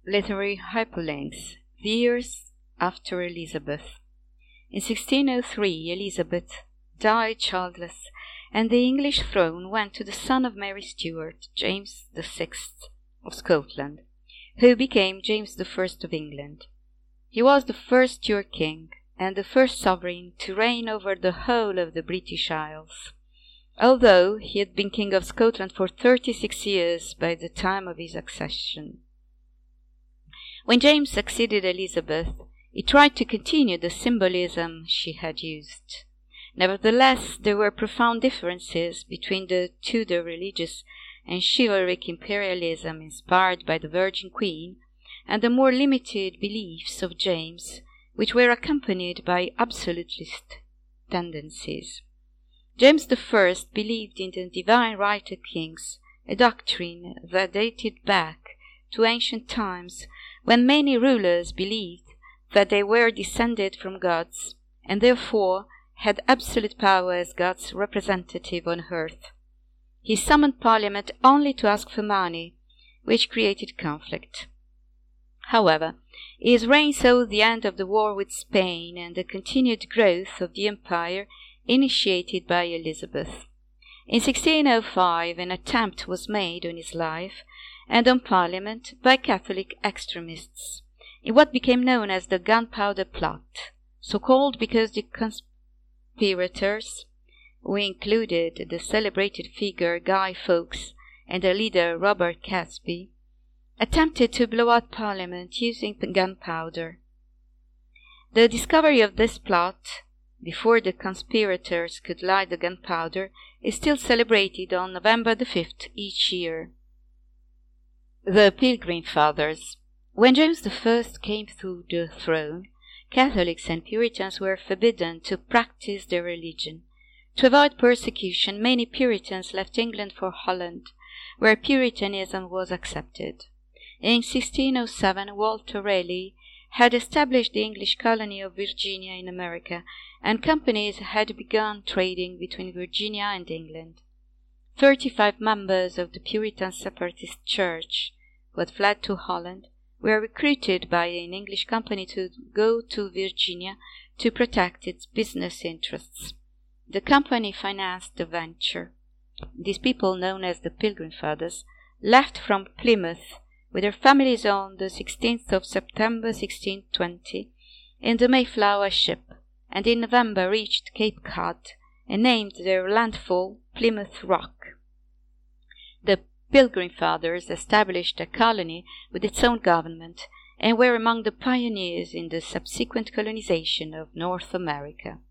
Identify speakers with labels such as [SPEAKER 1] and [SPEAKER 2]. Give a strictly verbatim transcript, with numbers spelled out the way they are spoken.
[SPEAKER 1] Literary hyperlinks. The years after Elizabeth. In sixteen oh three, Elizabeth died childless, and the English throne went to the son of Mary Stuart, James the Sixth of Scotland, who became James the First of England. He was the first Stuart king and the first sovereign to reign over the whole of the British Isles, although he had been King of Scotland for thirty-six years by the time of his accession. When James succeeded Elizabeth, he tried to continue the symbolism she had used. Nevertheless, there were profound differences between the Tudor religious and chivalric imperialism inspired by the Virgin Queen and the more limited beliefs of James, which were accompanied by absolutist tendencies. James the First believed in the divine right of kings, a doctrine that dated back to ancient times when many rulers believed that they were descended from gods and therefore had absolute power as God's representative on earth. He summoned Parliament only to ask for money, which created conflict. However, his reign saw the end of the war with Spain and the continued growth of the empire initiated by Elizabeth. In sixteen oh five, an attempt was made on his life and on Parliament by Catholic extremists, in what became known as the Gunpowder Plot, so called because the conspirators, who included the celebrated figure Guy Fawkes and the leader Robert Catesby, attempted to blow out Parliament using gunpowder. The discovery of this plot, before the conspirators could light the gunpowder, is still celebrated on November the fifth each year. The Pilgrim Fathers. When James the First came to the throne, Catholics and Puritans were forbidden to practice their religion. To avoid persecution, many Puritans left England for Holland, where Puritanism was accepted. In sixteen oh seven, Walter Raleigh had established the English colony of Virginia in America, and companies had begun trading between Virginia and England. Thirty-five members of the Puritan Separatist Church, who had fled to Holland, were recruited by an English company to go to Virginia to protect its business interests. The company financed the venture. These people, known as the Pilgrim Fathers, left from Plymouth with their families on the sixteenth of September sixteen twenty in the Mayflower ship, and in November reached Cape Cod and named their landfall Plymouth Rock. The Pilgrim Fathers established a colony with its own government and were among the pioneers in the subsequent colonization of North America.